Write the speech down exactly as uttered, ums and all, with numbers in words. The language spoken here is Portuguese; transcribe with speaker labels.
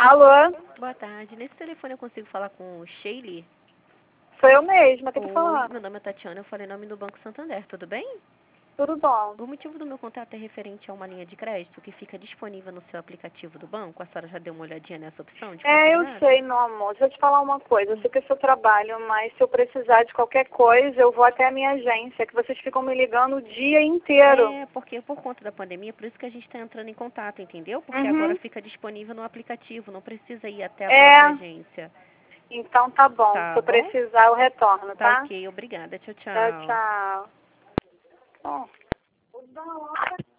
Speaker 1: Alô?
Speaker 2: Boa tarde. Nesse telefone eu consigo falar com o Sheili?
Speaker 1: Sou eu mesma, que
Speaker 2: Oi,
Speaker 1: tô falando.
Speaker 2: meu nome é Tatiana, eu falei em nome do Banco Santander, tudo bem?
Speaker 1: Tudo bom.
Speaker 2: O motivo do meu contato é referente a uma linha de crédito que fica disponível no seu aplicativo do banco. A senhora já deu uma olhadinha nessa opção de
Speaker 1: É, eu
Speaker 2: parcelar?
Speaker 1: sei, meu amor. Deixa eu te falar uma coisa. Eu sei que é seu trabalho, mas se eu precisar de qualquer coisa, eu vou até a minha agência, que vocês ficam me ligando o dia inteiro.
Speaker 2: É, porque por conta da pandemia, por isso que a gente está entrando em contato, entendeu? Porque
Speaker 1: Uhum.
Speaker 2: agora fica disponível no aplicativo, não precisa ir até a
Speaker 1: É.
Speaker 2: própria agência.
Speaker 1: Então tá bom.
Speaker 2: Tá
Speaker 1: Se eu
Speaker 2: bom?
Speaker 1: precisar, eu retorno,
Speaker 2: Tá
Speaker 1: tá?
Speaker 2: ok, obrigada. Tchau,
Speaker 1: Tchau,
Speaker 2: tchau.
Speaker 1: tchau. Bom, vou dar uma